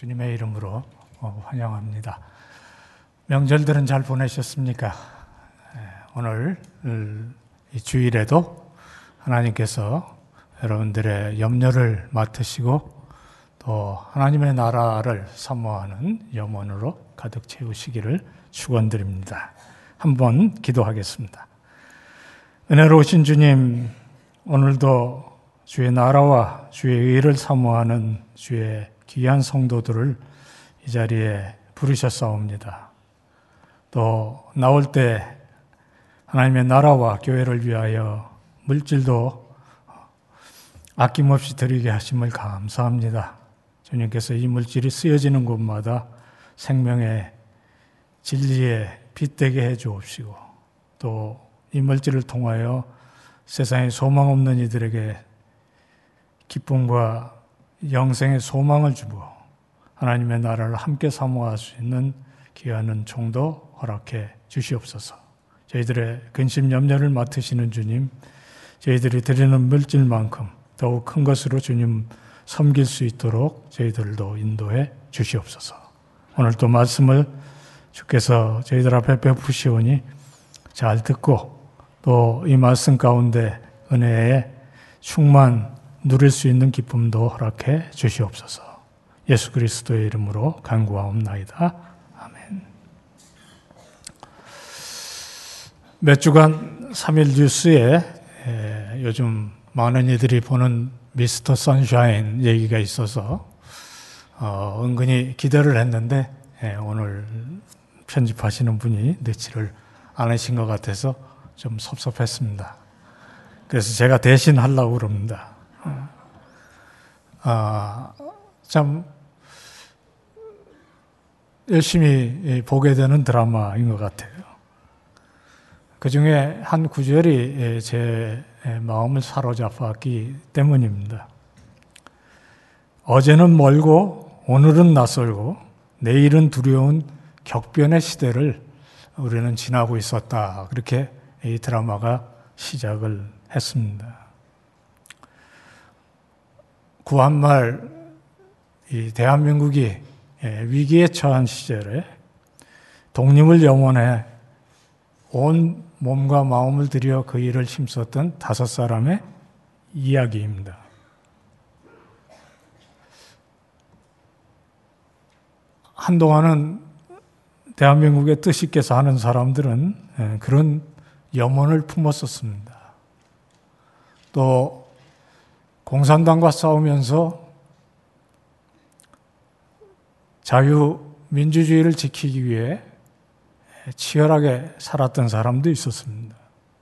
주님의 이름으로 환영합니다. 명절들은 잘 보내셨습니까? 오늘 이 주일에도 하나님께서 여러분들의 염려를 맡으시고 또 하나님의 나라를 사모하는 염원으로 가득 채우시기를 축원드립니다. 한번 기도하겠습니다. 은혜로우신 주님, 오늘도 주의 나라와 주의 의를 사모하는 주의 귀한 성도들을 이 자리에 부르셨사옵니다. 또 나올 때 하나님의 나라와 교회를 위하여 물질도 아낌없이 드리게 하심을 감사합니다. 주님께서 이 물질이 쓰여지는 곳마다 생명의 진리에 빛되게 해 주옵시고 또 이 물질을 통하여 세상에 소망 없는 이들에게 기쁨과 영생의 소망을 주고 하나님의 나라를 함께 사모할 수 있는 귀한 은총도 허락해 주시옵소서. 저희들의 근심 염려를 맡으시는 주님, 저희들이 드리는 물질만큼 더욱 큰 것으로 주님 섬길 수 있도록 저희들도 인도해 주시옵소서. 오늘도 말씀을 주께서 저희들 앞에 베푸시오니 잘 듣고 또 이 말씀 가운데 은혜에 충만 누릴 수 있는 기쁨도 허락해 주시옵소서. 예수 그리스도의 이름으로 간구하옵나이다. 아멘. 몇 주간 3일 뉴스에 요즘 많은 이들이 보는 미스터 선샤인 얘기가 있어서 은근히 기대를 했는데 오늘 편집하시는 분이 넣지를 않으신 것 같아서 좀 섭섭했습니다. 그래서 제가 대신 하려고 그럽니다. 참 열심히 보게 되는 드라마인 것 같아요. 그 중에 한 구절이 제 마음을 사로잡았기 때문입니다. 어제는 멀고 오늘은 낯설고 내일은 두려운 격변의 시대를 우리는 지나고 있었다. 그렇게 이 드라마가 시작을 했습니다. 구한말 이 대한민국이 위기에 처한 시절에 독립을 염원해 온 몸과 마음을 들여 그 일을 힘썼던 5사람의 이야기입니다. 한동안은 대한민국의 뜻 있게 사는 사람들은 그런 염원을 품었었습니다. 또 공산당과 싸우면서 자유민주주의를 지키기 위해 치열하게 살았던 사람도 있었습니다.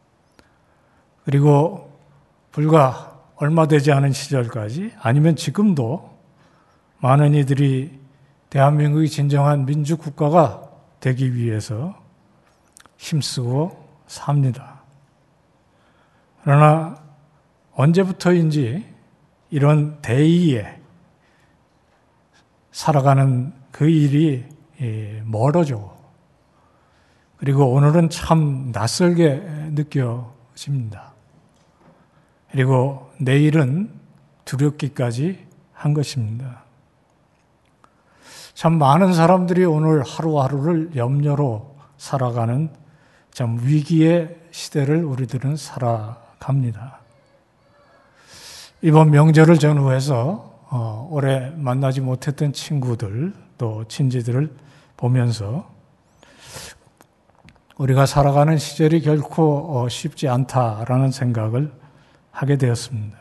그리고 불과 얼마 되지 않은 시절까지 아니면 지금도 많은 이들이 대한민국이 진정한 민주국가가 되기 위해서 힘쓰고 삽니다. 그러나 언제부터인지 이런 대의에 살아가는 그 일이 멀어져. 그리고 오늘은 참 낯설게 느껴집니다. 그리고 내일은 두렵기까지 한 것입니다. 참 많은 사람들이 오늘 하루하루를 염려로 살아가는 참 위기의 시대를 우리들은 살아갑니다. 이번 명절을 전후해서 올해 만나지 못했던 친구들 또 친지들을 보면서 우리가 살아가는 시절이 결코 쉽지 않다라는 생각을 하게 되었습니다.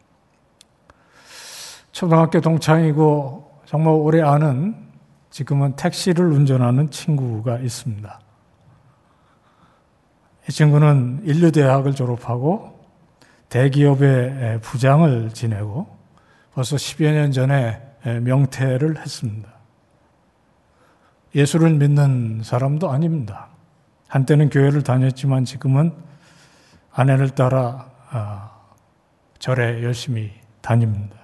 초등학교 동창이고 정말 오래 아는 지금은 택시를 운전하는 친구가 있습니다. 이 친구는 인류대학을 졸업하고 대기업의 부장을 지내고 벌써 10여 년 전에 명퇴를 했습니다. 예수를 믿는 사람도 아닙니다. 한때는 교회를 다녔지만 지금은 아내를 따라 절에 열심히 다닙니다.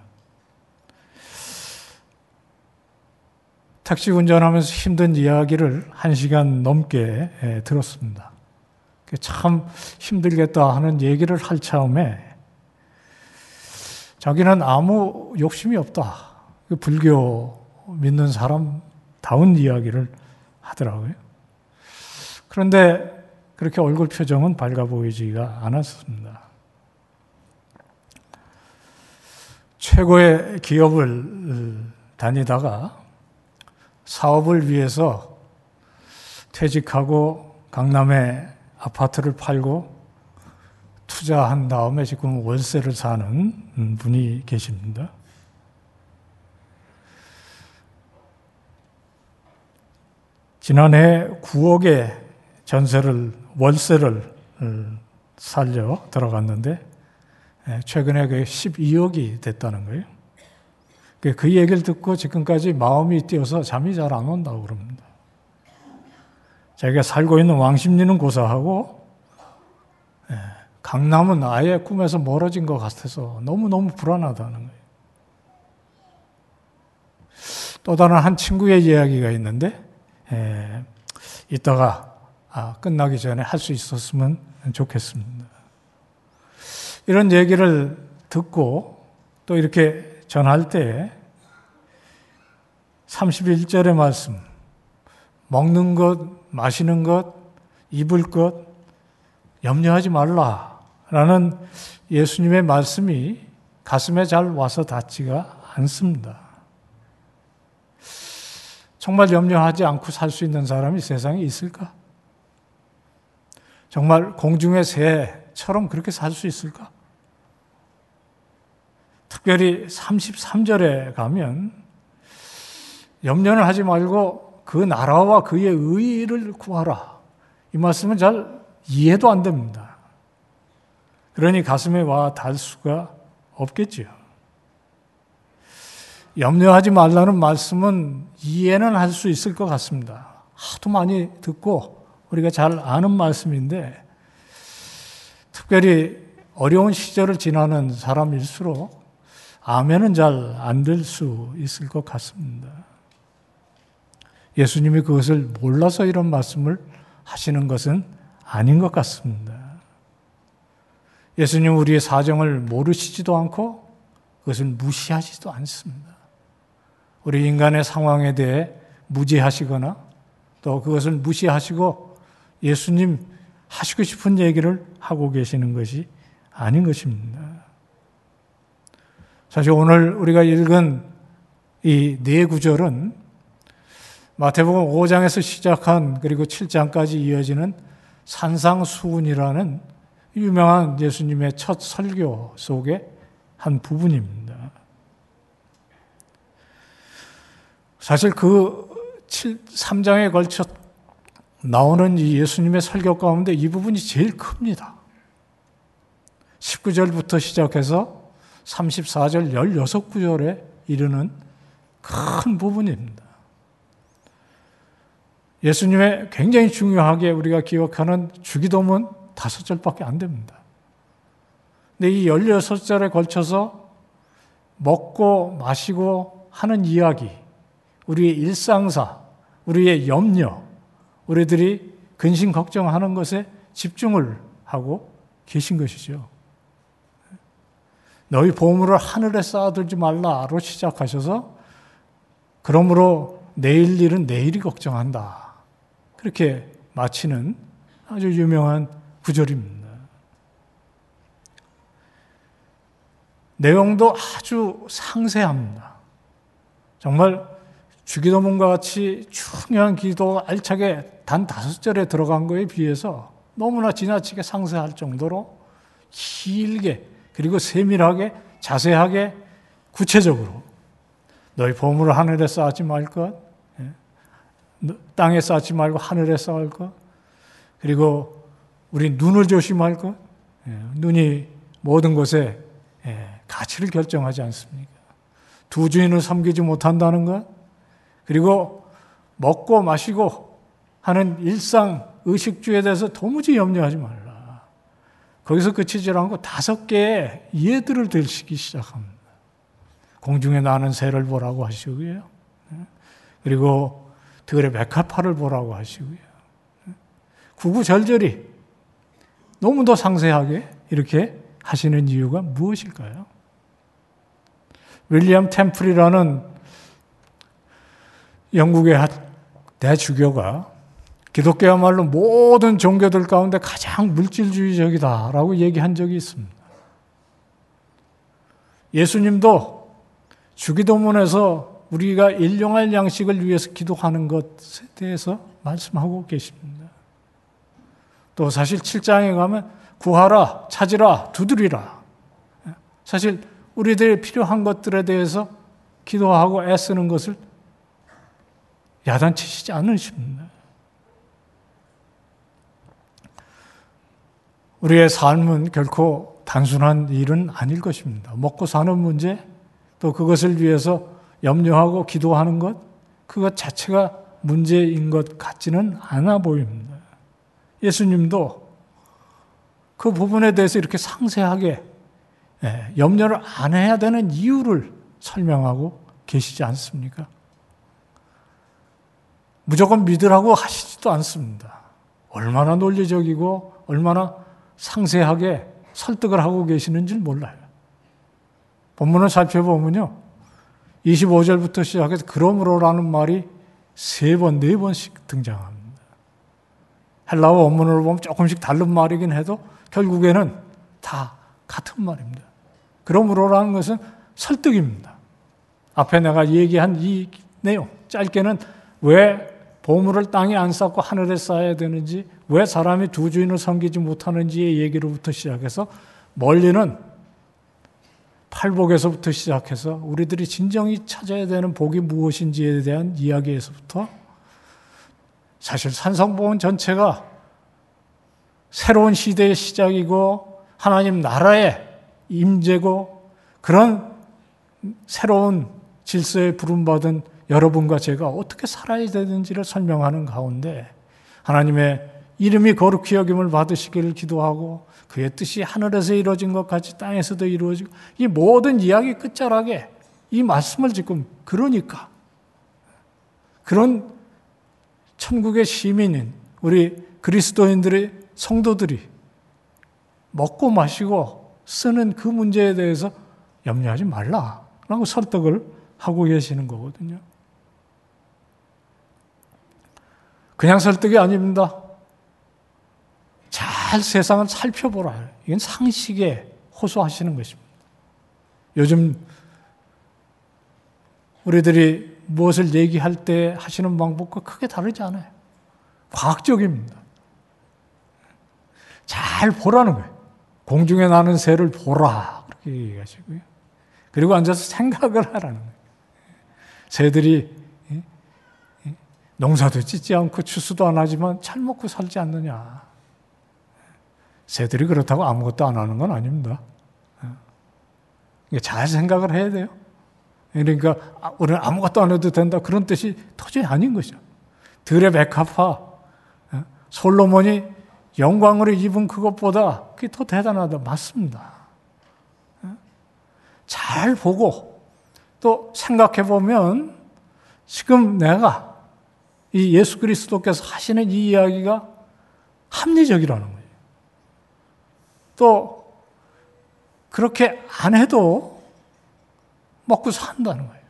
택시 운전하면서 힘든 이야기를 1시간 넘게 들었습니다. 참 힘들겠다 하는 얘기를 할 차음에 자기는 아무 욕심이 없다. 불교 믿는 사람다운 이야기를 하더라고요. 그런데 그렇게 얼굴 표정은 밝아 보이지가 않았습니다. 최고의 기업을 다니다가 사업을 위해서 퇴직하고 강남에 아파트를 팔고 투자한 다음에 지금 월세를 사는 분이 계십니다. 지난해 9억의 월세를 살려 들어갔는데 최근에 그게 12억이 됐다는 거예요. 그 얘기를 듣고 지금까지 마음이 뛰어서 잠이 잘 안 온다고 그럽니다. 자기가 살고 있는 왕십리는 고사하고 강남은 아예 꿈에서 멀어진 것 같아서 너무너무 불안하다는 거예요. 또 다른 한 친구의 이야기가 있는데 이따가 끝나기 전에 할 수 있었으면 좋겠습니다. 이런 얘기를 듣고 또 이렇게 전할 때 31절의 말씀, 먹는 것, 마시는 것, 입을 것 염려하지 말라라는 예수님의 말씀이 가슴에 잘 와서 닿지가 않습니다. 정말 염려하지 않고 살 수 있는 사람이 세상에 있을까? 정말 공중의 새처럼 그렇게 살 수 있을까? 특별히 33절에 가면 염려는 하지 말고 그 나라와 그의 의의를 구하라. 이 말씀은 잘 이해도 안 됩니다. 그러니 가슴에 와 닿을 수가 없겠지요. 염려하지 말라는 말씀은 이해는 할 수 있을 것 같습니다. 하도 많이 듣고 우리가 잘 아는 말씀인데 특별히 어려운 시절을 지나는 사람일수록 아멘은 잘 안 될 수 있을 것 같습니다. 예수님이 그것을 몰라서 이런 말씀을 하시는 것은 아닌 것 같습니다. 예수님 우리의 사정을 모르시지도 않고 그것을 무시하지도 않습니다. 우리 인간의 상황에 대해 무지하시거나 또 그것을 무시하시고 예수님 하시고 싶은 얘기를 하고 계시는 것이 아닌 것입니다. 사실 오늘 우리가 읽은 이 네 구절은 마태복음 5장에서 시작한 그리고 7장까지 이어지는 산상수훈이라는 유명한 예수님의 첫 설교 속의 한 부분입니다. 사실 그 3장에 걸쳐 나오는 이 예수님의 설교 가운데 이 부분이 제일 큽니다. 19절부터 시작해서 34절 16구절에 이르는 큰 부분입니다. 예수님의 굉장히 중요하게 우리가 기억하는 주기도문 5절밖에 안 됩니다. 근데 이 16절에 걸쳐서 먹고 마시고 하는 이야기, 우리의 일상사, 우리의 염려, 우리들이 근심 걱정하는 것에 집중을 하고 계신 것이죠. 너희 보물을 하늘에 쌓아두지 말라로 시작하셔서 그러므로 내일 일은 내일이 걱정한다. 그렇게 마치는 아주 유명한 구절입니다. 내용도 아주 상세합니다. 정말 주기도문과 같이 중요한 기도가 알차게 단 5절에 들어간 거에 비해서 너무나 지나치게 상세할 정도로 길게 그리고 세밀하게 자세하게 구체적으로 너희 보물을 하늘에 쌓지 말 것, 땅에 쌓지 말고 하늘에 쌓을 것, 그리고 우리 눈을 조심할 것, 눈이 모든 것에 가치를 결정하지 않습니까? 두 주인을 섬기지 못한다는 것, 그리고 먹고 마시고 하는 일상 의식주에 대해서 도무지 염려하지 말라. 거기서 그치지 않고 5개의 예들을 들시기 시작합니다. 공중에 나는 새를 보라고 하시고요. 그리고 들의 백합화를 보라고 하시고요. 구구절절히 너무도 상세하게 이렇게 하시는 이유가 무엇일까요? 윌리엄 템플이라는 영국의 대주교가 기독교야말로 모든 종교들 가운데 가장 물질주의적이다라고 얘기한 적이 있습니다. 예수님도 주기도문에서 우리가 일용할 양식을 위해서 기도하는 것에 대해서 말씀하고 계십니다. 또 사실 7장에 가면 구하라, 찾으라, 두드리라. 사실 우리들이 필요한 것들에 대해서 기도하고 애쓰는 것을 야단치시지 않으십니다. 우리의 삶은 결코 단순한 일은 아닐 것입니다. 먹고 사는 문제, 또 그것을 위해서 염려하고 기도하는 것, 그것 자체가 문제인 것 같지는 않아 보입니다. 예수님도 그 부분에 대해서 이렇게 상세하게 염려를 안 해야 되는 이유를 설명하고 계시지 않습니까? 무조건 믿으라고 하시지도 않습니다. 얼마나 논리적이고 얼마나 상세하게 설득을 하고 계시는지 몰라요. 본문을 살펴보면요, 25절부터 시작해서 그러므로라는 말이 3번, 4번씩 등장합니다. 헬라어 원문으로 보면 조금씩 다른 말이긴 해도 결국에는 다 같은 말입니다. 그러므로라는 것은 설득입니다. 앞에 내가 얘기한 이 내용, 짧게는 왜 보물을 땅에 안 쌓고 하늘에 쌓아야 되는지, 왜 사람이 두 주인을 섬기지 못하는지의 얘기로부터 시작해서 멀리는 팔복에서부터 시작해서 우리들이 진정히 찾아야 되는 복이 무엇인지에 대한 이야기에서부터 사실 산성보험 전체가 새로운 시대의 시작이고 하나님 나라의 임재고 그런 새로운 질서에 부름받은 여러분과 제가 어떻게 살아야 되는지를 설명하는 가운데 하나님의 이름이 거룩히 여김을 받으시기를 기도하고 그의 뜻이 하늘에서 이루어진 것 같이 땅에서도 이루어지고 이 모든 이야기 끝자락에 이 말씀을 지금 그러니까 그런 천국의 시민인 우리 그리스도인들의 성도들이 먹고 마시고 쓰는 그 문제에 대해서 염려하지 말라라고 설득을 하고 계시는 거거든요. 그냥 설득이 아닙니다. 잘 세상을 살펴보라. 이건 상식에 호소하시는 것입니다. 요즘 우리들이 무엇을 얘기할 때 하시는 방법과 크게 다르지 않아요. 과학적입니다. 잘 보라는 거예요. 공중에 나는 새를 보라. 그렇게 얘기하시고요. 그리고 앉아서 생각을 하라는 거예요. 새들이 농사도 짓지 않고 추수도 안 하지만 잘 먹고 살지 않느냐. 새들이 그렇다고 아무것도 안 하는 건 아닙니다. 잘 생각을 해야 돼요. 그러니까 우리는 아무것도 안 해도 된다. 그런 뜻이 도저히 아닌 것이죠. 들의 백합화, 솔로몬이 영광으로 입은 그것보다 그게 더 대단하다. 맞습니다. 잘 보고 또 생각해 보면 지금 내가 이 예수 그리스도께서 하시는 이 이야기가 합리적이라는 거예요. 또 그렇게 안 해도 먹고 산다는 거예요.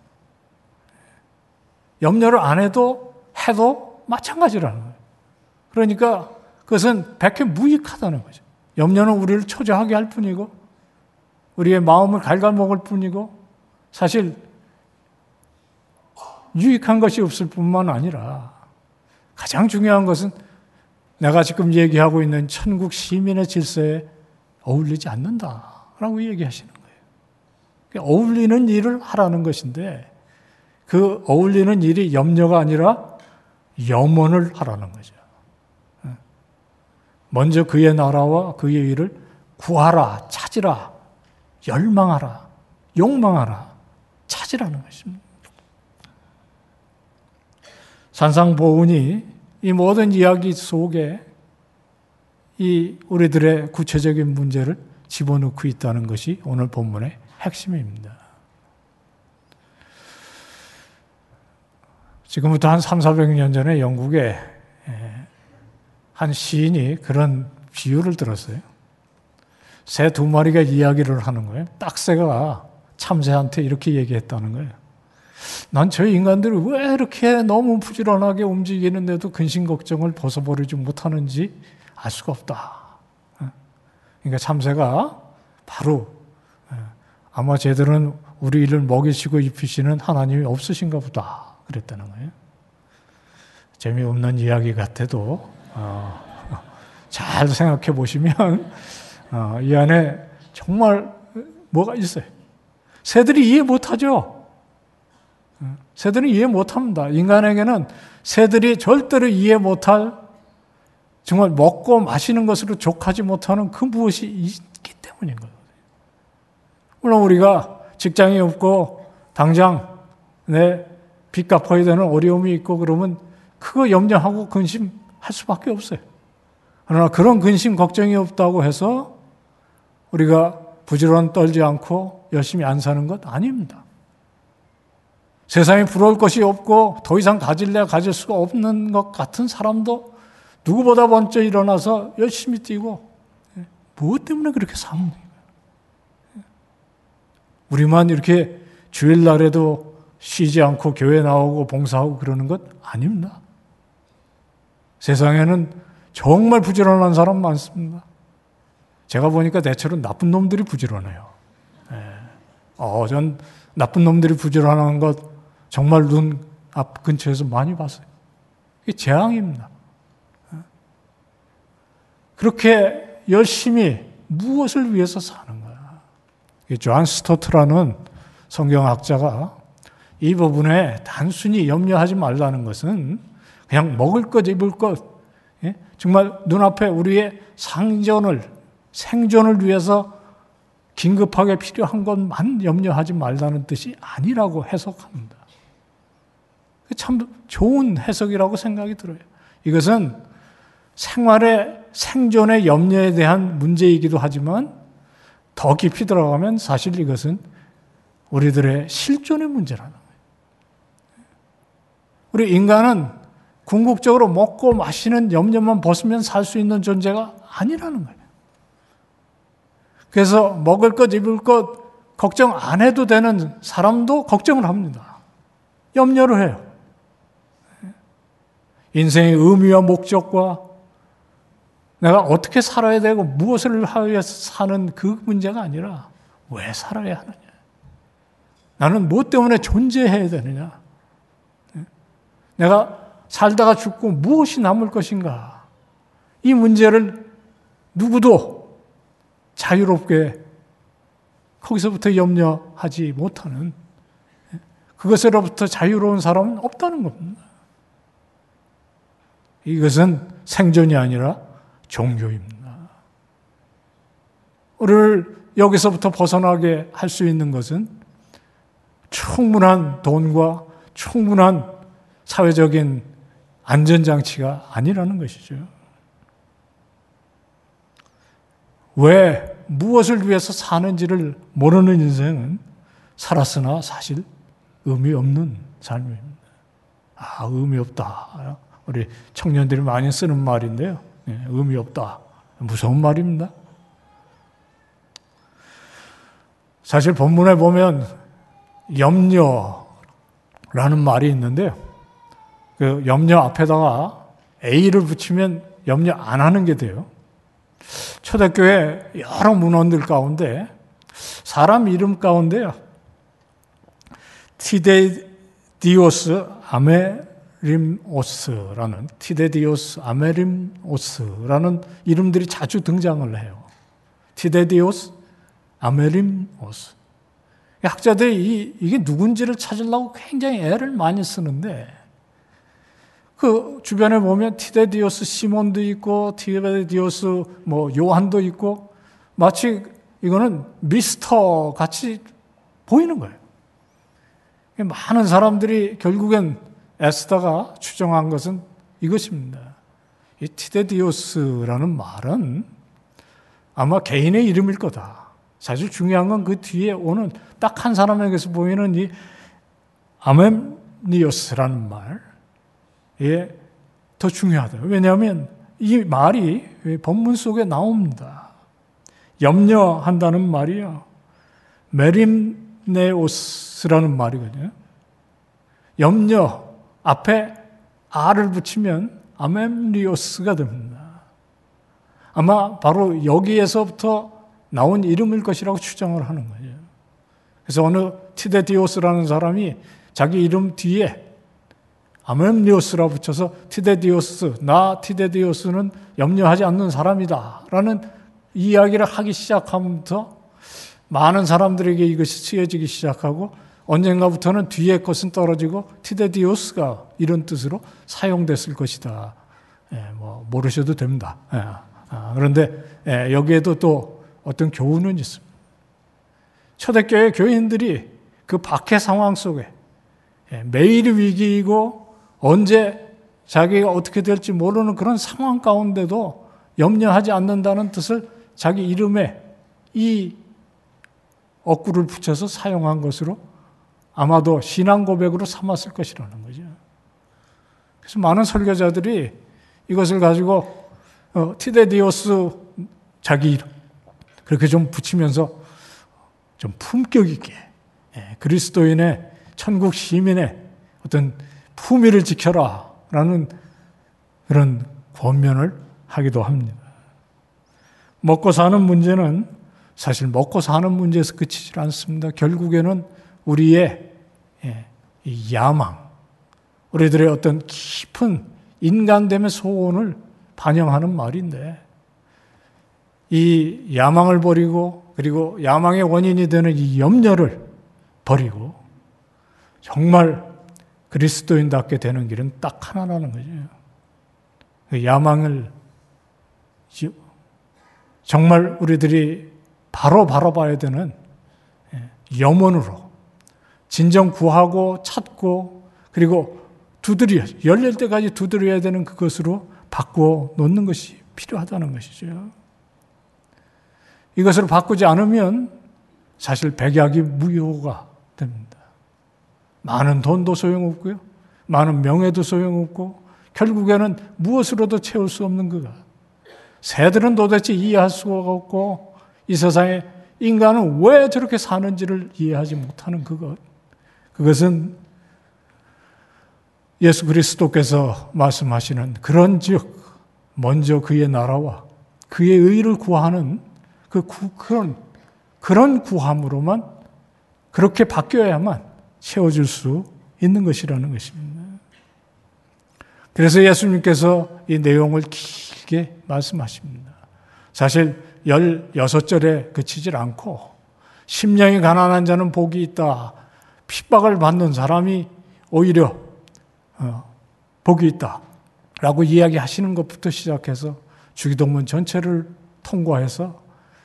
염려를 안 해도 마찬가지라는 거예요. 그러니까 그것은 백해 무익하다는 거죠. 염려는 우리를 초조하게 할 뿐이고 우리의 마음을 갉아먹을 뿐이고 사실 유익한 것이 없을 뿐만 아니라 가장 중요한 것은 내가 지금 얘기하고 있는 천국 시민의 질서에 어울리지 않는다라고 얘기하시는 거예요. 어울리는 일을 하라는 것인데 그 어울리는 일이 염려가 아니라 염원을 하라는 거죠. 먼저 그의 나라와 그의 일을 구하라, 찾으라, 열망하라, 욕망하라, 찾으라는 것입니다. 산상보훈이 이 모든 이야기 속에 이 우리들의 구체적인 문제를 집어넣고 있다는 것이 오늘 본문의 핵심입니다. 지금부터 한 300-400년 전에 영국에 한 시인이 그런 비유를 들었어요. 새 2마리가 이야기를 하는 거예요. 딱새가 참새한테 이렇게 얘기했다는 거예요. 난 저 인간들이 왜 이렇게 너무 부지런하게 움직이는데도 근심 걱정을 벗어버리지 못하는지 알 수가 없다. 그러니까 참새가 바로 아마 쟤들은 우리를 먹이시고 입히시는 하나님이 없으신가 보다 그랬다는 거예요. 재미없는 이야기 같아도 잘 생각해 보시면 이 안에 정말 뭐가 있어요. 새들이 이해 못하죠. 새들은 이해 못합니다. 인간에게는 새들이 절대로 이해 못할 정말 먹고 마시는 것으로 족하지 못하는 그 무엇이 있기 때문인 거예요. 물론 우리가 직장이 없고 당장 내 빚 갚아야 되는 어려움이 있고 그러면 그거 염려하고 근심할 수밖에 없어요. 그러나 그런 근심 걱정이 없다고 해서 우리가 부지런 떨지 않고 열심히 안 사는 것 아닙니다. 세상에 부러울 것이 없고 더 이상 가질래야 가질 수가 없는 것 같은 사람도 누구보다 먼저 일어나서 열심히 뛰고 무엇 때문에 그렇게 삽니까? 우리만 이렇게 주일날에도 쉬지 않고 교회 나오고 봉사하고 그러는 것 아닙니다. 세상에는 정말 부지런한 사람 많습니다. 제가 보니까 대체로 나쁜 놈들이 부지런해요. 전 나쁜 놈들이 부지런한 것 정말 눈 앞 근처에서 많이 봤어요. 이게 재앙입니다. 그렇게 열심히 무엇을 위해서 사는 거야? 존 스토트라는 성경학자가 이 부분에 단순히 염려하지 말라는 것은 그냥 먹을 것, 입을 것, 정말 눈앞에 우리의 생존을 위해서 긴급하게 필요한 것만 염려하지 말라는 뜻이 아니라고 해석합니다. 참 좋은 해석이라고 생각이 들어요. 이것은 생활의 생존의 염려에 대한 문제이기도 하지만 더 깊이 들어가면 사실 이것은 우리들의 실존의 문제라는 거예요. 우리 인간은 궁극적으로 먹고 마시는 염려만 벗으면 살 수 있는 존재가 아니라는 거예요. 그래서 먹을 것, 입을 것 걱정 안 해도 되는 사람도 걱정을 합니다. 염려를 해요. 인생의 의미와 목적과 내가 어떻게 살아야 되고 무엇을 하여 사는 그 문제가 아니라 왜 살아야 하느냐. 나는 무엇 때문에 존재해야 되느냐. 내가 살다가 죽고 무엇이 남을 것인가. 이 문제를 누구도 자유롭게 거기서부터 염려하지 못하는 그것으로부터 자유로운 사람은 없다는 겁니다. 이것은 생존이 아니라 종교입니다. 우리를 여기서부터 벗어나게 할 수 있는 것은 충분한 돈과 충분한 사회적인 안전장치가 아니라는 것이죠. 왜 무엇을 위해서 사는지를 모르는 인생은 살았으나 사실 의미 없는 삶입니다. 의미 없다. 우리 청년들이 많이 쓰는 말인데요. 의미 없다. 무서운 말입니다. 사실 본문에 보면 염려라는 말이 있는데요. 그 염려 앞에다가 A를 붙이면 염려 안 하는 게 돼요. 초대교회 여러 문헌들 가운데 사람 이름 가운데요. 티데디오스 아메림오스라는 이름들이 자주 등장을 해요. 티데디오스 아메림오스. 학자들이 이게 누군지를 찾으려고 굉장히 애를 많이 쓰는데 그 주변에 보면 티데디오스 시몬도 있고 티데디오스 요한도 있고 마치 이거는 미스터 같이 보이는 거예요. 많은 사람들이 결국엔 애쓰다가 추정한 것은 이것입니다. 이 티데디오스라는 말은 아마 개인의 이름일 거다. 사실 중요한 건 그 뒤에 오는 딱 한 사람에게서 보이는 이 아멘니오스라는 말이 더 중요하다. 왜냐하면 이 말이 본문 속에 나옵니다. 염려한다는 말이요. 메림네오스라는 말이거든요. 염려 앞에 아를 붙이면 아멤리오스가 됩니다. 아마 바로 여기에서부터 나온 이름일 것이라고 추정을 하는 거예요. 그래서 어느 티데디오스라는 사람이 자기 이름 뒤에 아멤리오스라 붙여서 티데디오스, 나 티데디오스는 염려하지 않는 사람이다 라는 이야기를 하기 시작하면서 많은 사람들에게 이것이 쓰여지기 시작하고 언젠가부터는 뒤에 것은 떨어지고 티데디오스가 이런 뜻으로 사용됐을 것이다. 모르셔도 됩니다. 그런데 여기에도 또 어떤 교훈은 있습니다. 초대교회 교인들이 그 박해 상황 속에 매일 위기이고 언제 자기가 어떻게 될지 모르는 그런 상황 가운데도 염려하지 않는다는 뜻을 자기 이름에 이 어구를 붙여서 사용한 것으로 아마도 신앙 고백으로 삼았을 것이라는 거죠. 그래서 많은 설교자들이 이것을 가지고 티데디오스 자기 이름 그렇게 좀 붙이면서 좀 품격 있게 그리스도인의 천국 시민의 어떤 품위를 지켜라 라는 그런 권면을 하기도 합니다. 먹고 사는 문제는 사실 먹고 사는 문제에서 그치질 않습니다. 결국에는 우리의 이 야망, 우리들의 어떤 깊은 인간됨의 소원을 반영하는 말인데 이 야망을 버리고 그리고 야망의 원인이 되는 이 염려를 버리고 정말 그리스도인답게 되는 길은 딱 하나라는 거죠. 그 야망을 정말 우리들이 바로 바라봐야 되는 염원으로 진정 구하고 찾고 그리고 열릴 때까지 두드려야 되는 그것으로 바꾸어 놓는 것이 필요하다는 것이죠. 이것을 바꾸지 않으면 사실 백약이 무효가 됩니다. 많은 돈도 소용없고요. 많은 명예도 소용없고 결국에는 무엇으로도 채울 수 없는 그것. 새들은 도대체 이해할 수가 없고 이 세상에 인간은 왜 저렇게 사는지를 이해하지 못하는 그것. 그것은 예수 그리스도께서 말씀하시는 그런즉 먼저 그의 나라와 그의 의를 구하는 그런 구함으로만 그렇게 바뀌어야만 채워줄 수 있는 것이라는 것입니다. 그래서 예수님께서 이 내용을 길게 말씀하십니다. 사실 16절에 그치질 않고 심령이 가난한 자는 복이 있다. 핍박을 받는 사람이 오히려 복이 있다. 라고 이야기하시는 것부터 시작해서 주기도문 전체를 통과해서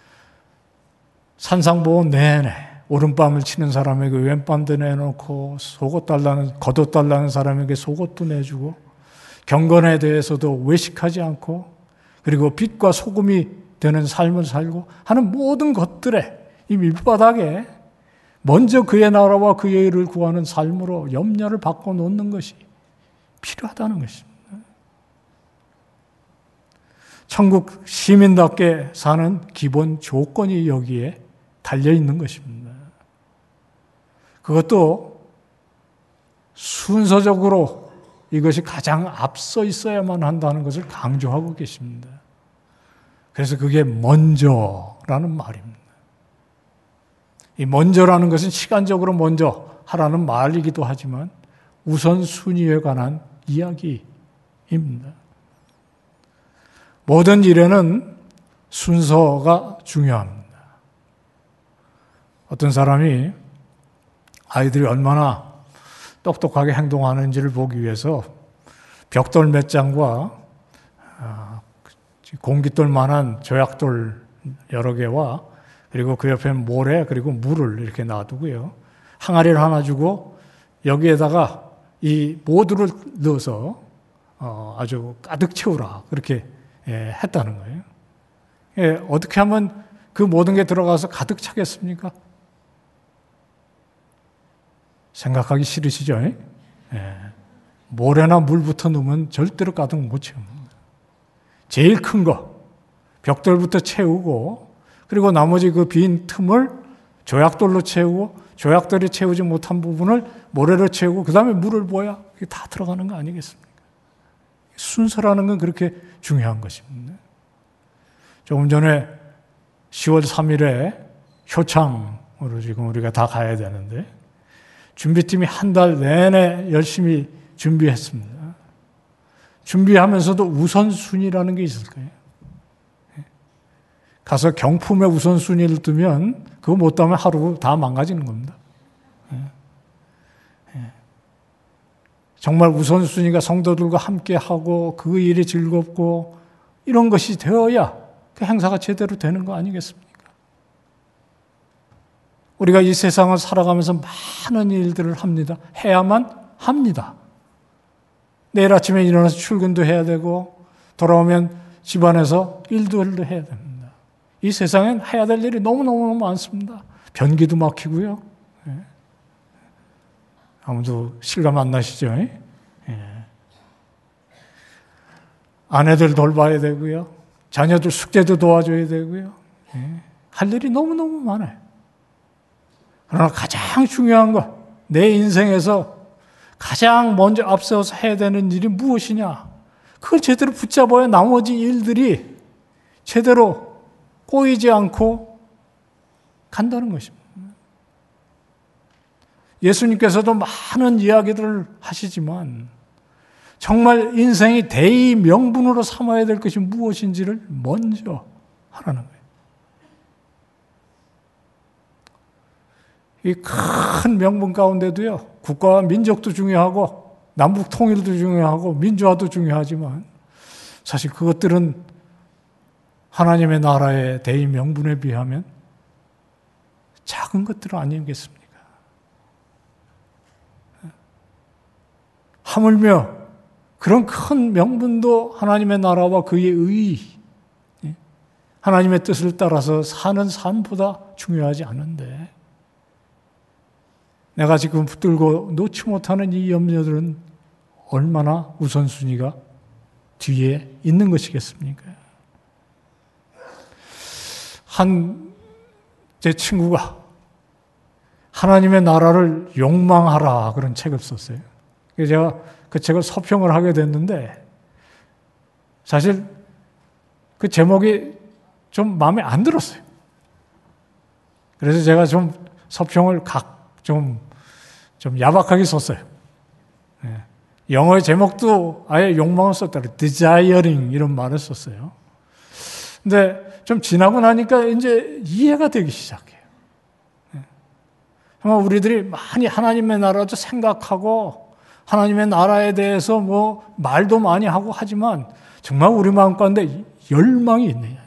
산상보험 내내 오른밤을 치는 사람에게 왼밤도 내놓고 겉옷달라는 사람에게 속옷도 내주고 경건에 대해서도 외식하지 않고 그리고 빛과 소금이 되는 삶을 살고 하는 모든 것들에 이 밑바닥에 먼저 그의 나라와 그의 의를 구하는 삶으로 염려를 바꿔놓는 것이 필요하다는 것입니다. 천국 시민답게 사는 기본 조건이 여기에 달려있는 것입니다. 그것도 순서적으로 이것이 가장 앞서 있어야만 한다는 것을 강조하고 계십니다. 그래서 그게 먼저라는 말입니다. 이 먼저라는 것은 시간적으로 먼저 하라는 말이기도 하지만 우선순위에 관한 이야기입니다. 모든 일에는 순서가 중요합니다. 어떤 사람이 아이들이 얼마나 똑똑하게 행동하는지를 보기 위해서 벽돌 몇 장과 공깃돌만한 조약돌 여러 개와 그리고 그 옆에 모래 그리고 물을 이렇게 놔두고요. 항아리를 하나 주고 여기에다가 이 모두를 넣어서 아주 가득 채우라 그렇게 했다는 거예요. 어떻게 하면 그 모든 게 들어가서 가득 차겠습니까? 생각하기 싫으시죠? 모래나 물부터 넣으면 절대로 가득 못 채웁니다. 제일 큰 거, 벽돌부터 채우고 그리고 나머지 그 빈 틈을 조약돌로 채우고 조약돌이 채우지 못한 부분을 모래로 채우고 그 다음에 물을 부어야 그게 다 들어가는 거 아니겠습니까? 순서라는 건 그렇게 중요한 것입니다. 조금 전에 10월 3일에 효창으로 지금 우리가 다 가야 되는데 준비팀이 한 달 내내 열심히 준비했습니다. 준비하면서도 우선순위라는 게 있을 거예요. 가서 경품에 우선순위를 두면 그거 못 따면 하루 다 망가지는 겁니다. 정말 우선순위가 성도들과 함께하고 그 일이 즐겁고 이런 것이 되어야 그 행사가 제대로 되는 거 아니겠습니까? 우리가 이 세상을 살아가면서 많은 일들을 합니다. 해야만 합니다. 내일 아침에 일어나서 출근도 해야 되고 돌아오면 집안에서 일도 해야 됩니다. 이 세상엔 해야 될 일이 너무너무 많습니다. 변기도 막히고요. 아무도 실감 안 나시죠? 아내들 돌봐야 되고요. 자녀들 숙제도 도와줘야 되고요. 할 일이 너무너무 많아요. 그러나 가장 중요한 것, 내 인생에서 가장 먼저 앞세워서 해야 되는 일이 무엇이냐? 그걸 제대로 붙잡아야 나머지 일들이 제대로 꼬이지 않고 간다는 것입니다. 예수님께서도 많은 이야기들을 하시지만 정말 인생이 대의 명분으로 삼아야 될 것이 무엇인지를 먼저 하라는 거예요. 이 큰 명분 가운데도요, 국가와 민족도 중요하고 남북 통일도 중요하고 민주화도 중요하지만 사실 그것들은 하나님의 나라의 대의 명분에 비하면 작은 것들은 아니겠습니까? 하물며 그런 큰 명분도 하나님의 나라와 그의 의, 하나님의 뜻을 따라서 사는 삶보다 중요하지 않은데 내가 지금 붙들고 놓지 못하는 이 염려들은 얼마나 우선순위가 뒤에 있는 것이겠습니까? 제 친구가 하나님의 나라를 욕망하라 그런 책을 썼어요. 그래서 제가 그 책을 서평을 하게 됐는데 사실 그 제목이 좀 마음에 안 들었어요. 그래서 제가 좀 서평을 좀 야박하게 썼어요. 영어의 제목도 아예 욕망을 썼다고 desiring 이런 말을 썼어요. 근데 좀 지나고 나니까 이제 이해가 되기 시작해요. 정말 우리들이 많이 하나님의 나라도 생각하고 하나님의 나라에 대해서 뭐 말도 많이 하고 하지만 정말 우리 마음 가운데 열망이 있네요.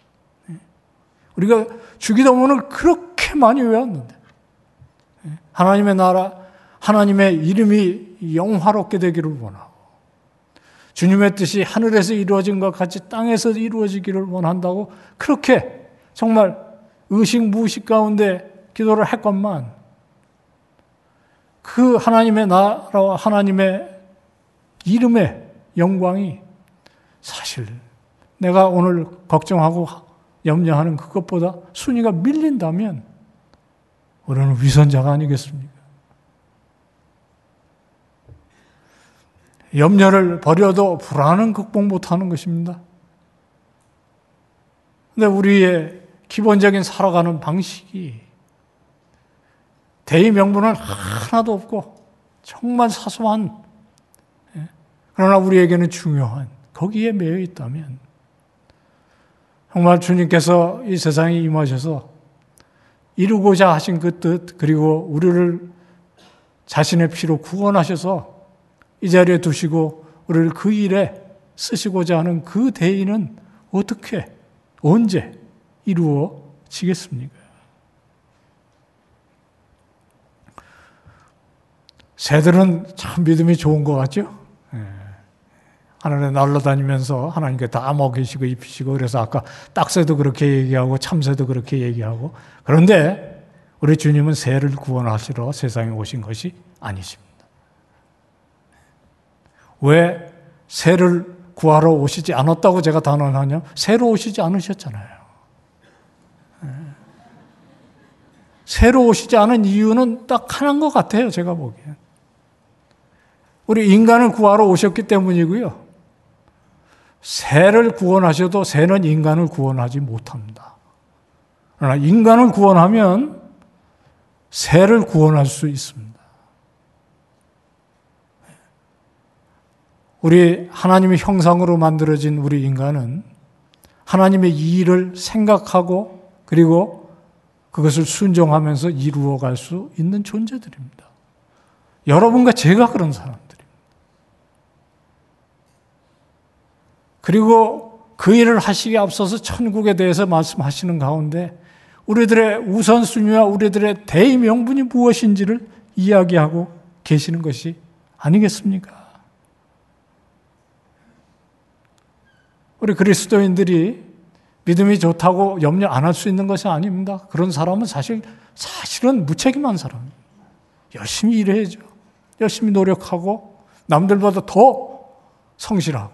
우리가 주기도문을 그렇게 많이 외웠는데 하나님의 나라, 하나님의 이름이 영화롭게 되기를 원하고 주님의 뜻이 하늘에서 이루어진 것 같이 땅에서 이루어지기를 원한다고 그렇게 정말 의식 무의식 가운데 기도를 했건만 그 하나님의 나라와 하나님의 이름의 영광이 사실 내가 오늘 걱정하고 염려하는 그것보다 순위가 밀린다면 우리는 위선자가 아니겠습니까? 염려를 버려도 불안은 극복 못하는 것입니다. 근데 우리의 기본적인 살아가는 방식이 대의 명분은 하나도 없고 정말 사소한 그러나 우리에게는 중요한 거기에 매여 있다면 정말 주님께서 이 세상에 임하셔서 이루고자 하신 그 뜻 그리고 우리를 자신의 피로 구원하셔서 이 자리에 두시고 우리를 그 일에 쓰시고자 하는 그 대의는 어떻게 언제 이루어지겠습니까? 새들은 참 믿음이 좋은 것 같죠? 하늘에 날아다니면서 하나님께 다 먹이시고 입히시고 그래서 아까 딱새도 그렇게 얘기하고 참새도 그렇게 얘기하고 그런데 우리 주님은 새를 구원하시러 세상에 오신 것이 아니십니다. 왜 새를 구하러 오시지 않았다고 제가 단언하냐? 새로 오시지 않으셨잖아요. 새로 오시지 않은 이유는 딱 하나인 것 같아요. 제가 보기엔. 우리 인간을 구하러 오셨기 때문이고요. 새를 구원하셔도 새는 인간을 구원하지 못합니다. 그러나 인간을 구원하면 새를 구원할 수 있습니다. 우리 하나님의 형상으로 만들어진 우리 인간은 하나님의 일을 생각하고 그리고 그것을 순종하면서 이루어갈 수 있는 존재들입니다. 여러분과 제가 그런 사람들입니다. 그리고 그 일을 하시기에 앞서서 천국에 대해서 말씀하시는 가운데 우리들의 우선순위와 우리들의 대의명분이 무엇인지를 이야기하고 계시는 것이 아니겠습니까? 우리 그리스도인들이 믿음이 좋다고 염려 안 할 수 있는 것이 아닙니다. 그런 사람은 사실은 무책임한 사람입니다. 열심히 일해야죠. 열심히 노력하고 남들보다 더 성실하고.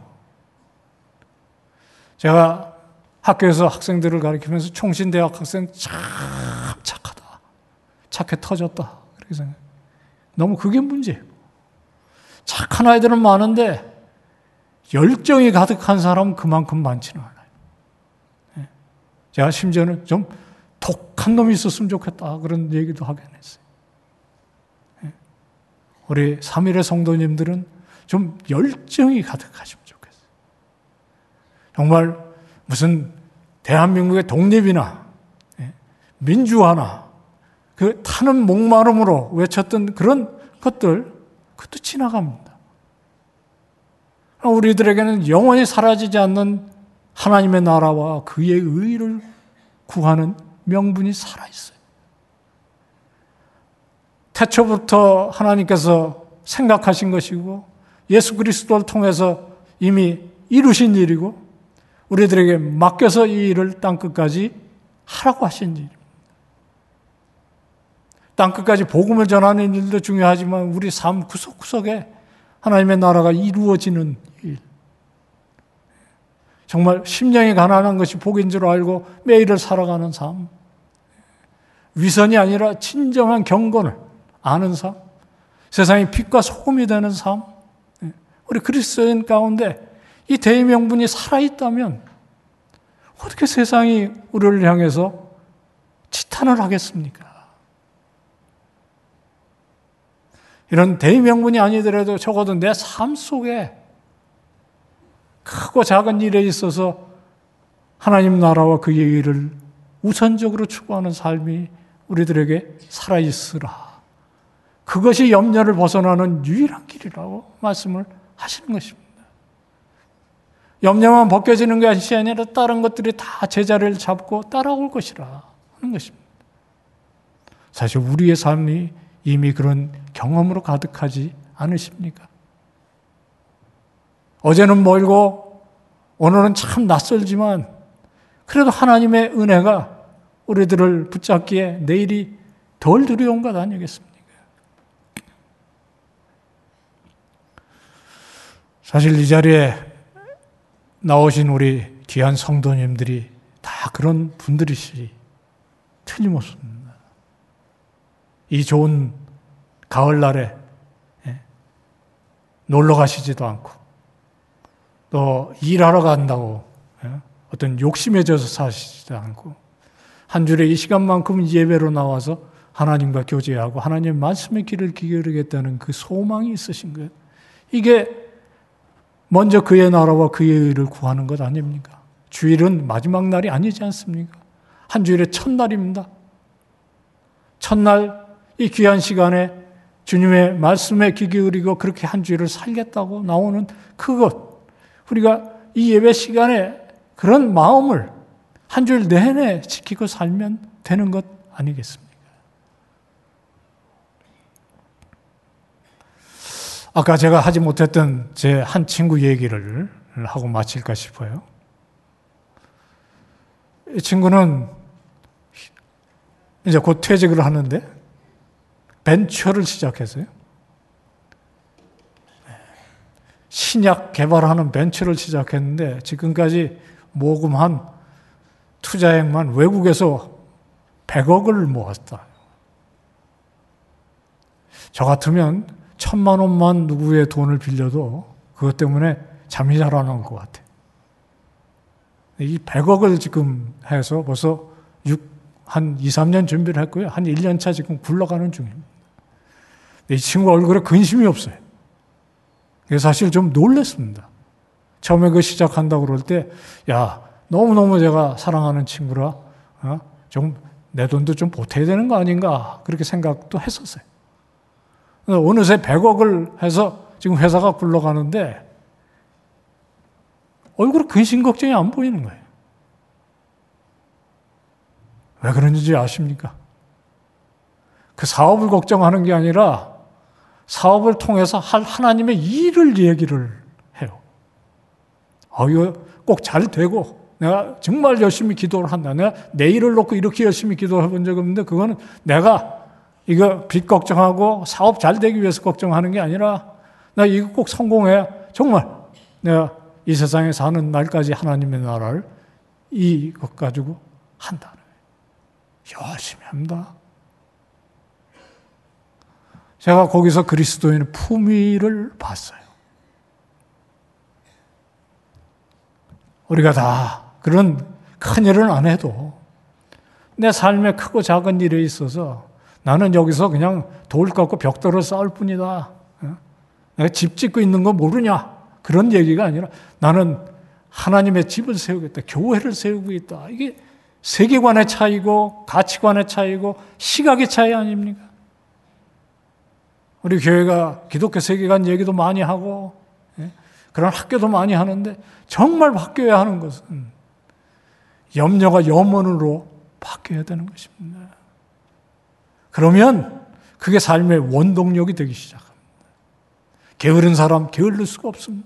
제가 학교에서 학생들을 가르치면서 총신대학 학생 참 착하다. 착해 터졌다. 그렇게 생각해요. 너무 그게 문제예요. 착한 아이들은 많은데 열정이 가득한 사람은 그만큼 많지는 않아요. 제가 심지어는 좀 독한 놈이 있었으면 좋겠다. 그런 얘기도 하긴 했어요. 우리 3일의 성도님들은 좀 열정이 가득하시면 좋겠어요. 정말 무슨 대한민국의 독립이나 민주화나 그 타는 목마름으로 외쳤던 그런 것들, 그것도 지나갑니다. 우리들에게는 영원히 사라지지 않는 하나님의 나라와 그의 의를 구하는 명분이 살아있어요. 태초부터 하나님께서 생각하신 것이고 예수 그리스도를 통해서 이미 이루신 일이고 우리들에게 맡겨서 이 일을 땅끝까지 하라고 하신 일입니다. 땅끝까지 복음을 전하는 일도 중요하지만 우리 삶 구석구석에 하나님의 나라가 이루어지는 일. 정말 심령이 가난한 것이 복인 줄 알고 매일을 살아가는 삶. 위선이 아니라 진정한 경건을 아는 삶. 세상이 빛과 소금이 되는 삶. 우리 그리스도인 가운데 이 대의명분이 살아있다면 어떻게 세상이 우리를 향해서 지탄을 하겠습니까? 이런 대의명분이 아니더라도 적어도 내 삶 속에 크고 작은 일에 있어서 하나님 나라와 그의 일을 우선적으로 추구하는 삶이 우리들에게 살아있으라. 그것이 염려를 벗어나는 유일한 길이라고 말씀을 하시는 것입니다. 염려만 벗겨지는 것이 아니라 다른 것들이 다 제자리를 잡고 따라올 것이라 하는 것입니다. 사실 우리의 삶이 이미 그런 경험으로 가득하지 않으십니까? 어제는 멀고 오늘은 참 낯설지만 그래도 하나님의 은혜가 우리들을 붙잡기에 내일이 덜 두려운 것 아니겠습니까? 사실 이 자리에 나오신 우리 귀한 성도님들이 다 그런 분들이시 틀림없습니다. 이 좋은 가을날에 놀러 가시지도 않고 또 일하러 간다고 어떤 욕심에 져서 사시지도 않고 한 주일에 이 시간만큼 예배로 나와서 하나님과 교제하고 하나님의 말씀의 길을 기울이겠다는 그 소망이 있으신 것. 이게 먼저 그의 나라와 그의 의를 구하는 것 아닙니까? 주일은 마지막 날이 아니지 않습니까? 한 주일의 첫날입니다. 첫날 이 귀한 시간에 주님의 말씀에 귀 기울이고 그렇게 한 주일을 살겠다고 나오는 그것. 우리가 이 예배 시간에 그런 마음을 한 주일 내내 지키고 살면 되는 것 아니겠습니까? 아까 제가 하지 못했던 제 한 친구 얘기를 하고 마칠까 싶어요. 이 친구는 이제 곧 퇴직을 하는데 벤처를 시작했어요. 신약 개발하는 벤처를 시작했는데 지금까지 모금한 투자액만 외국에서 100억을 모았다. 저 같으면 1,000만 원만 누구의 돈을 빌려도 그것 때문에 잠이 잘 안 올 것 같아요. 이 100억을 지금 해서 벌써 한 2, 3년 준비를 했고요. 한 1년 차 지금 굴러가는 중입니다. 이 친구 얼굴에 근심이 없어요. 그래서 사실 좀 놀랐습니다. 처음에 그 시작한다고 그럴 때, 야, 너무너무 제가 사랑하는 친구라, 좀 내 돈도 좀 보태야 되는 거 아닌가, 그렇게 생각도 했었어요. 어느새 100억을 해서 지금 회사가 굴러가는데, 얼굴에 근심 걱정이 안 보이는 거예요. 왜 그런지 아십니까? 그 사업을 걱정하는 게 아니라 사업을 통해서 할 하나님의 일을 얘기를 해요. 이거 꼭 잘 되고 내가 정말 열심히 기도를 한다. 내가 내일을 놓고 이렇게 열심히 기도해 본 적이 없는데 그거는 내가 이거 빚 걱정하고 사업 잘 되기 위해서 걱정하는 게 아니라 나 이거 꼭 성공해야 정말 내가 이 세상에 사는 날까지 하나님의 나라를 이것 가지고 한다. 열심히 합니다. 제가 거기서 그리스도인의 품위를 봤어요. 우리가 다 그런 큰 일은 안 해도 내 삶에 크고 작은 일에 있어서 나는 여기서 그냥 돌 깎고 벽돌을 쌓을 뿐이다. 내가 집 짓고 있는 거 모르냐? 그런 얘기가 아니라 나는 하나님의 집을 세우겠다. 교회를 세우고 있다. 이게 세계관의 차이고 가치관의 차이고 시각의 차이 아닙니까? 우리 교회가 기독교 세계관 얘기도 많이 하고 그런 학교도 많이 하는데 정말 바뀌어야 하는 것은 염려가 염원으로 바뀌어야 되는 것입니다. 그러면 그게 삶의 원동력이 되기 시작합니다. 게으른 사람 게을릴 수가 없습니다.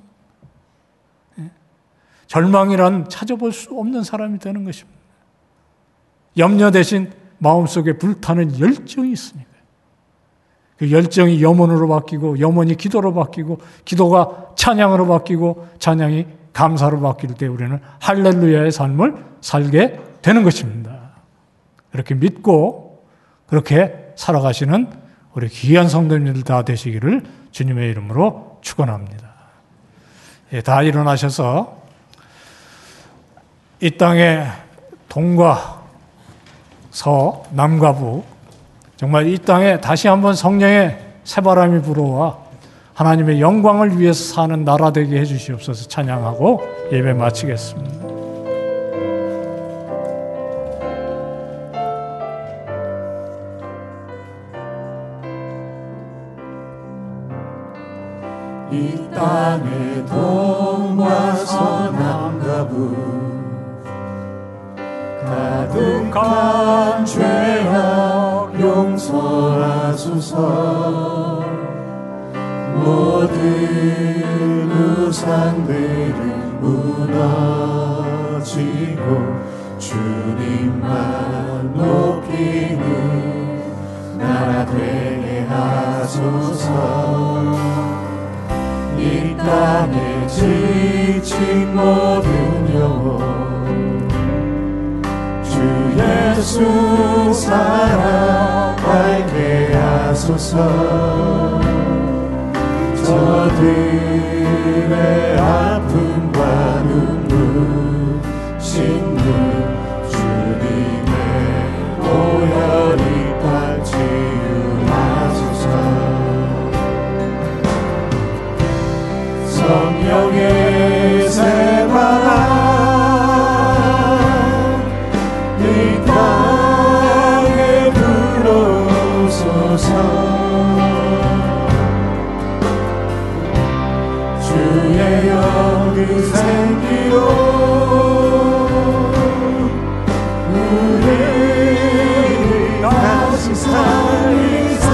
절망이란 찾아볼 수 없는 사람이 되는 것입니다. 염려 대신 마음속에 불타는 열정이 있으니까 그 열정이 염원으로 바뀌고 염원이 기도로 바뀌고 기도가 찬양으로 바뀌고 찬양이 감사로 바뀔 때 우리는 할렐루야의 삶을 살게 되는 것입니다. 그렇게 믿고 그렇게 살아가시는 우리 귀한 성도님들 다 되시기를 주님의 이름으로 축원합니다. 다 일어나셔서 이 땅의 동과 서, 남과 북, 정말 이 땅에 다시 한번 성령의 새바람이 불어와 하나님의 영광을 위해서 사는 나라 되게 해주시옵소서. 찬양하고 예배 마치겠습니다. 이 땅의 동과 서남과 북 가득한 죄악 용서하소서. 모든 우상들은 무너지고 주님만 높이는 나라 되게 하소서. 이 땅에 지친 모든 영혼 주 예수 살아가게 하소서. 저들의 아픔과 눈물 씻는 주님의 오열이 다 치유하소서. 성령의 새바람 이 땅에 불어오소서. 주의 영이 생기로 우리를 다시 살리사.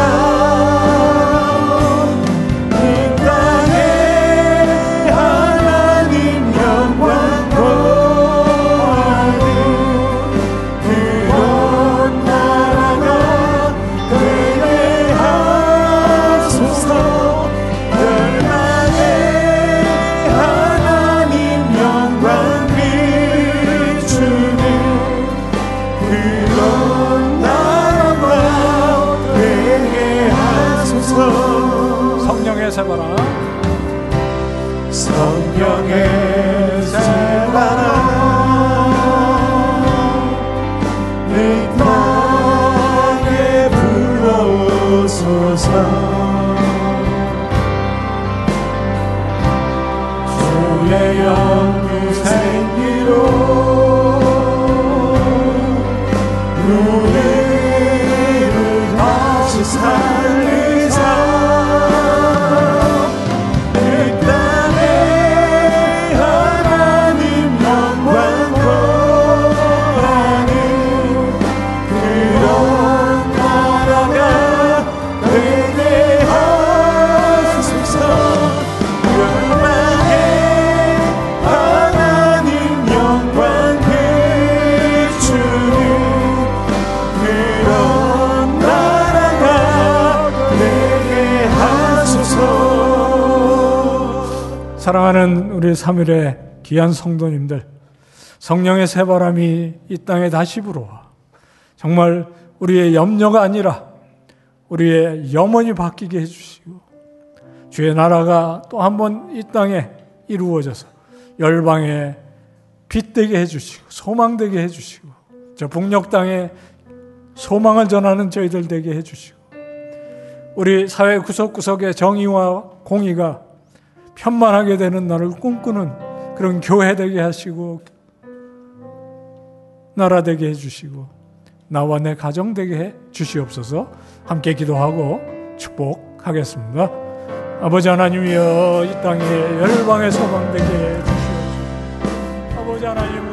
이 땅에 하나님 영광 보이는 그런 나라가 되게 하소서. 열방에 하나님 영광 성령의 새바람 이 땅에 불어오소서. 주의 영이 생기로 우리를 다시 살리사. 이 땅에 하나님 영광 거하니 그런 나라가 되게 하소서. 열방에 하나님 영광 비추니 그런 나라가 되게 하소서. 사랑하는 우리 3일의 귀한 성도님들, 성령의 새바람이 이 땅에 다시 불어와 정말 우리의 염려가 아니라 우리의 염원이 바뀌게 해주시고 주의 나라가 또 한 번 이 땅에 이루어져서 열방에 빛되게 해주시고 소망되게 해주시고 저 북녘 땅에 소망을 전하는 저희들 되게 해주시고 우리 사회 구석구석의 정의와 공의가 편만하게 되는 날을 꿈꾸는 그런 교회 되게 하시고 나라 되게 해주시고 나와 내 가정 되게 해 주시옵소서. 함께 기도하고 축복하겠습니다. 아버지 하나님이여 이 땅에 열방의 소망 되게 해 주시옵소서. 아버지 하나님